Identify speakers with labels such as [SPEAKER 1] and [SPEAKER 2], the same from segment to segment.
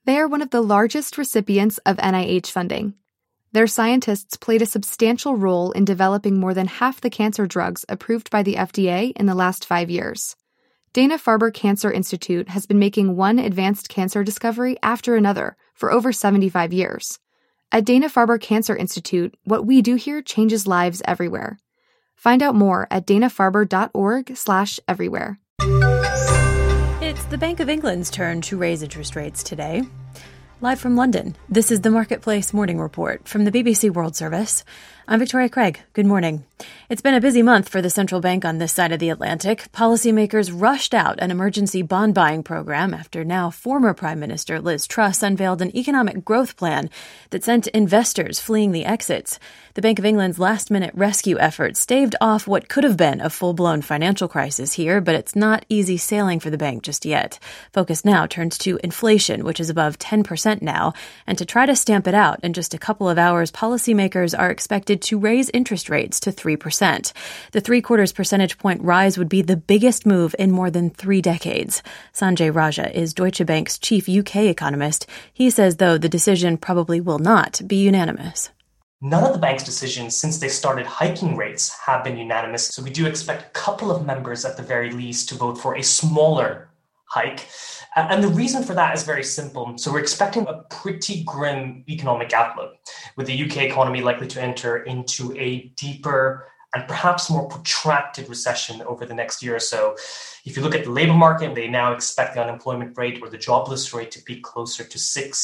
[SPEAKER 1] They are one of the largest recipients of NIH funding. Their scientists played a substantial role in developing more than half the cancer drugs approved by the FDA in the last 5 years. Dana-Farber Cancer Institute has been making one advanced cancer discovery after another for over 75 years. At Dana-Farber Cancer Institute, what we do here changes lives everywhere. Find out more at danafarber.org/everywhere.
[SPEAKER 2] It's the Bank of England's turn to raise interest rates today. Live from London, this is the Marketplace Morning Report from the BBC World Service. I'm Victoria Craig. Good morning. It's been a busy month for the central bank on this side of the Atlantic. Policymakers rushed out an emergency bond buying program after now former Prime Minister Liz Truss unveiled an economic growth plan that sent investors fleeing the exits. The Bank of England's last-minute rescue efforts staved off what could have been a full-blown financial crisis here, but it's not easy sailing for the bank just yet. Focus now turns to inflation, which is above 10% now, and to try to stamp it out in just a couple of hours, policymakers are expected to raise interest rates to 3%. The 0.75 percentage point rise would be the biggest move in more than 3 decades. Sanjay Raja is Deutsche Bank's chief UK economist. He says, though, the decision probably will not be unanimous.
[SPEAKER 3] None of the bank's decisions since they started hiking rates have been unanimous, so we do expect a couple of members at the very least to vote for a smaller hike. And the reason for that is very simple. So we're expecting a pretty grim economic outlook, with the UK economy likely to enter into a deeper and perhaps more protracted recession over the next year or so. If you look at the labor market, they now expect the unemployment rate or the jobless rate to be closer to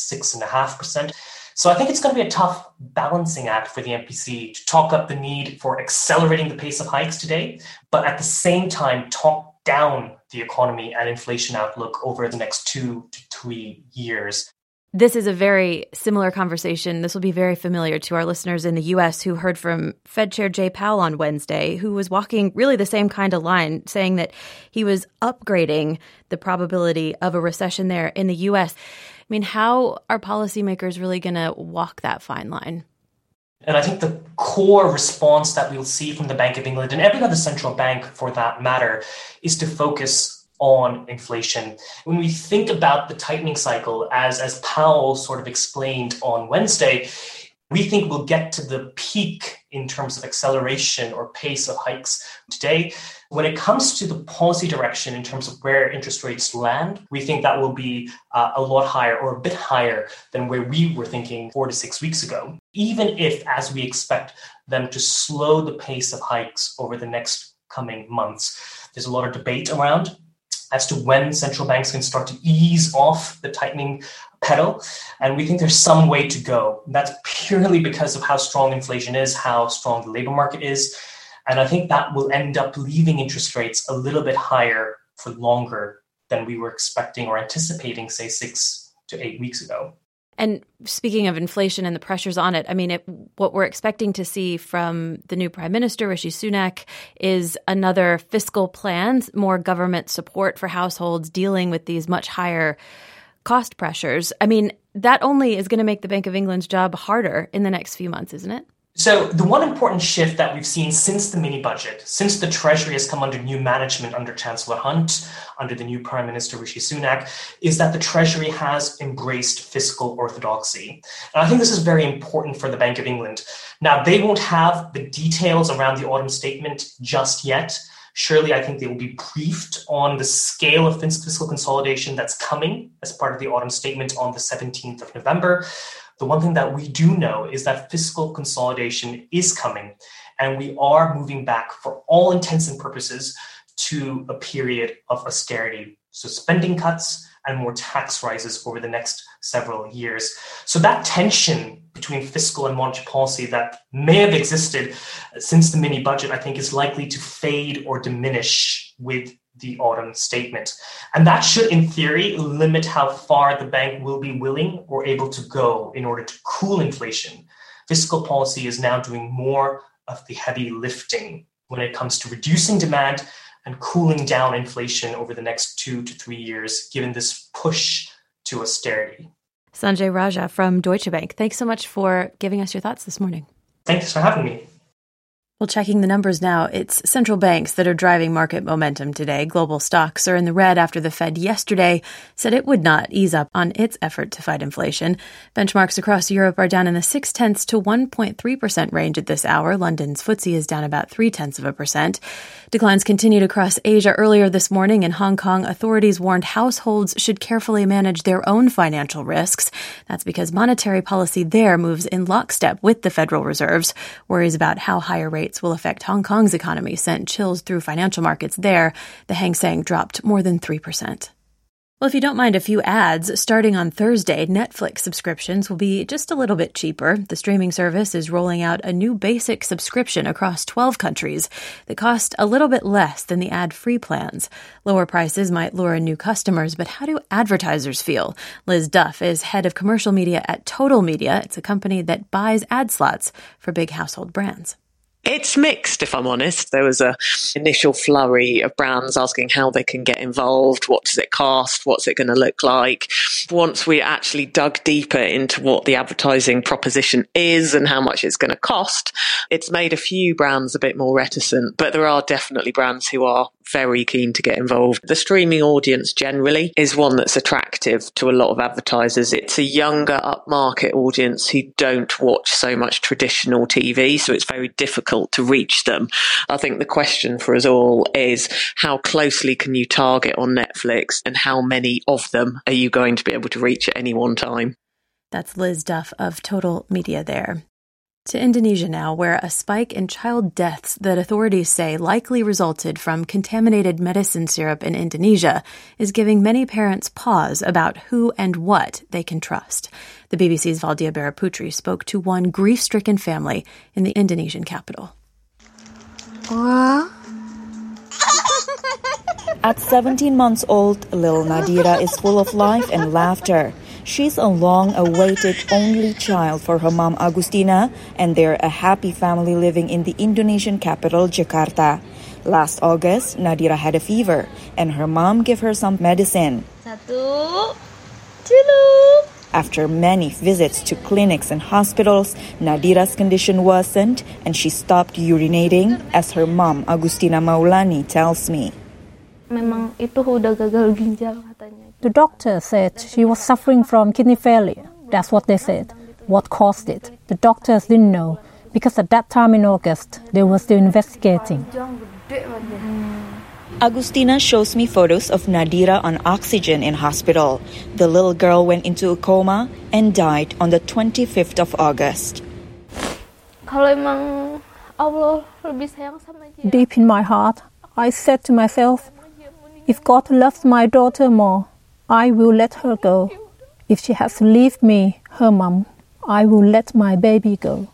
[SPEAKER 3] 6.5%. So I think it's going to be a tough balancing act for the MPC to talk up the need for accelerating the pace of hikes today, but at the same time talk down the economy and inflation outlook over the next 2 to 3 years.
[SPEAKER 2] This is a very similar conversation. This will be very familiar to our listeners in the U.S. who heard from Fed Chair Jay Powell on Wednesday, who was walking really the same kind of line, saying that he was upgrading the probability of a recession there in the U.S. I mean, how are policymakers really going to walk that fine line?
[SPEAKER 3] And I think the core response that we'll see from the Bank of England and every other central bank for that matter is to focus on inflation. When we think about the tightening cycle, as Powell sort of explained on Wednesday, we think we'll get to the peak in terms of acceleration or pace of hikes today. When it comes to the policy direction in terms of where interest rates land, we think that will be a lot higher or a bit higher than where we were thinking 4 to 6 weeks ago. Even if, as we expect them to slow the pace of hikes over the next coming months, there's a lot of debate around as to when central banks can start to ease off the tightening pedal. And we think there's some way to go. That's purely because of how strong inflation is, how strong the labor market is. And I think that will end up leaving interest rates a little bit higher for longer than we were expecting or anticipating, say, 6 to 8 weeks ago.
[SPEAKER 2] And speaking of inflation and the pressures on it, I mean, what we're expecting to see from the new Prime Minister, Rishi Sunak, is another fiscal plan, more government support for households dealing with these much higher cost pressures. I mean, that only is going to make the Bank of England's job harder in the next few months, isn't it?
[SPEAKER 3] So the one important shift that we've seen since the mini budget, since the Treasury has come under new management under Chancellor Hunt, under the new Prime Minister Rishi Sunak, is that the Treasury has embraced fiscal orthodoxy. And I think this is very important for the Bank of England. Now, they won't have the details around the autumn statement just yet. Surely, I think they will be briefed on the scale of fiscal consolidation that's coming as part of the autumn statement on the 17th of November. The one thing that we do know is that fiscal consolidation is coming, and we are moving back for all intents and purposes to a period of austerity. So spending cuts and more tax rises over the next several years. So that tension between fiscal and monetary policy that may have existed since the mini budget, I think, is likely to fade or diminish with the autumn statement. And that should, in theory, limit how far the bank will be willing or able to go in order to cool inflation. Fiscal policy is now doing more of the heavy lifting when it comes to reducing demand and cooling down inflation over the next 2 to 3 years, given this push to austerity.
[SPEAKER 2] Sanjay Raja from Deutsche Bank, thanks so much for giving us your thoughts this morning.
[SPEAKER 3] Thanks for having me.
[SPEAKER 2] Well, checking the numbers now, it's central banks that are driving market momentum today. Global stocks are in the red after the Fed yesterday said it would not ease up on its effort to fight inflation. Benchmarks across Europe are down in the 0.6% to 1.3% range at this hour. London's FTSE is down about 0.3%. Declines continued across Asia earlier this morning. In Hong Kong, authorities warned households should carefully manage their own financial risks. That's because monetary policy there moves in lockstep with the Federal Reserve's. Worries about how higher rates will affect Hong Kong's economy sent chills through financial markets there. The Hang Seng dropped more than 3%. Well, if you don't mind a few ads, starting on Thursday, Netflix subscriptions will be just a little bit cheaper. The streaming service is rolling out a new basic subscription across 12 countries that cost a little bit less than the ad-free plans. Lower prices might lure in new customers, but how do advertisers feel? Liz Duff is head of commercial media at Total Media. It's a company that buys ad slots for big household brands.
[SPEAKER 4] It's mixed, if I'm honest. There was an initial flurry of brands asking how they can get involved, what does it cost, what's it going to look like. Once we actually dug deeper into what the advertising proposition is and how much it's going to cost, it's made a few brands a bit more reticent, but there are definitely brands who are very keen to get involved. The streaming audience generally is one that's attractive to a lot of advertisers. It's a younger upmarket audience who don't watch so much traditional TV, so it's very difficult to reach them. I think the question for us all is how closely can you target on Netflix and how many of them are you going to be able to reach at any one time?
[SPEAKER 2] That's Liz Duff of Total Media there. To Indonesia now, where a spike in child deaths that authorities say likely resulted from contaminated medicine syrup in Indonesia is giving many parents pause about who and what they can trust. The BBC's Valdia Baraputri spoke to one grief-stricken family in the Indonesian capital.
[SPEAKER 5] At 17 months old, little Nadira is full of life and laughter. She's a long-awaited only child for her mom Agustina, and they're a happy family living in the Indonesian capital, Jakarta. Last August, Nadira had a fever, and her mom gave her some medicine. After many visits to clinics and hospitals, Nadira's condition worsened, and she stopped urinating, as her mom, Agustina Maulani, tells me.
[SPEAKER 6] The doctor said she was suffering from kidney failure. That's what they said. What caused it? The doctors didn't know, because at that time in August, they were still investigating.
[SPEAKER 5] Agustina shows me photos of Nadira on oxygen in hospital. The little girl went into a coma and died on the 25th of August.
[SPEAKER 6] Deep in my heart, I said to myself, if God loves my daughter more, I will let her go. If she has to leave me, her mom, I will let my baby go.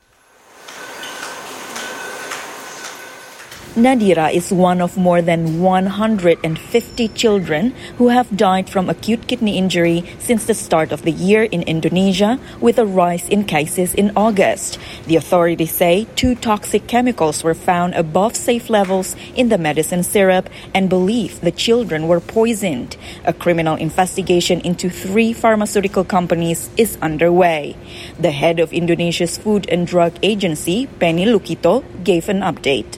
[SPEAKER 5] Nadira is one of more than 150 children who have died from acute kidney injury since the start of the year in Indonesia, with a rise in cases in August. The authorities say 2 toxic chemicals were found above safe levels in the medicine syrup and believe the children were poisoned. A criminal investigation into 3 pharmaceutical companies is underway. The head of Indonesia's Food and Drug Agency, Penny Lukito, gave an update.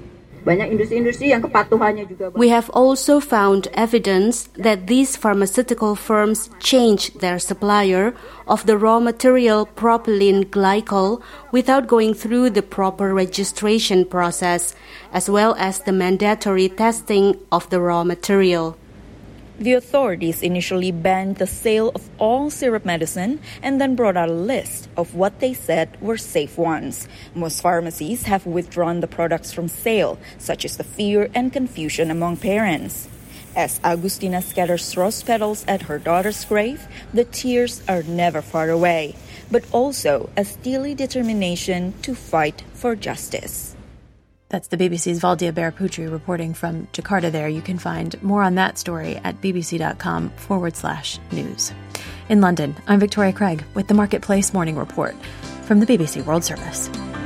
[SPEAKER 7] We have also found evidence that these pharmaceutical firms changed their supplier of the raw material propylene glycol without going through the proper registration process, as well as the mandatory testing of the raw material.
[SPEAKER 5] The authorities initially banned the sale of all syrup medicine and then brought out a list of what they said were safe ones. Most pharmacies have withdrawn the products from sale, such as the fear and confusion among parents. As Agustina scatters rose petals at her daughter's grave, the tears are never far away, but also a steely determination to fight for justice.
[SPEAKER 2] That's the BBC's Valdia Baraputri reporting from Jakarta there. You can find more on that story at bbc.com/news. In London, I'm Victoria Craig with the Marketplace Morning Report from the BBC World Service.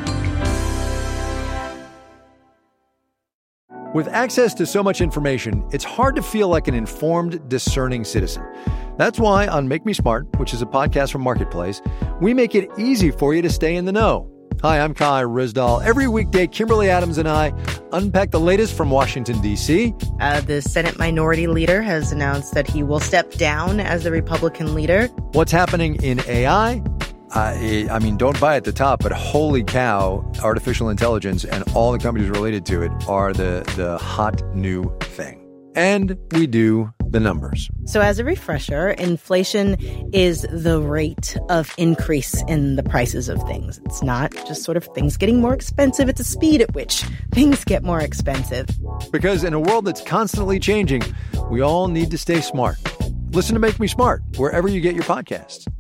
[SPEAKER 8] With access to so much information, it's hard to feel like an informed, discerning citizen. That's why on Make Me Smart, which is a podcast from Marketplace, we make it easy for you to stay in the know. Hi, I'm Kai Rizdal. Every weekday, Kimberly Adams and I unpack the latest from Washington, D.C.
[SPEAKER 9] The Senate Minority Leader has announced that he will step down as the Republican leader.
[SPEAKER 8] What's happening in AI? I mean, don't buy at the top, but holy cow, artificial intelligence and all the companies related to it are the hot new thing. And we do the numbers.
[SPEAKER 9] So as a refresher, inflation is the rate of increase in the prices of things. It's not just sort of things getting more expensive. It's the speed at which things get more expensive.
[SPEAKER 8] Because in a world that's constantly changing, we all need to stay smart. Listen to Make Me Smart wherever you get your podcasts.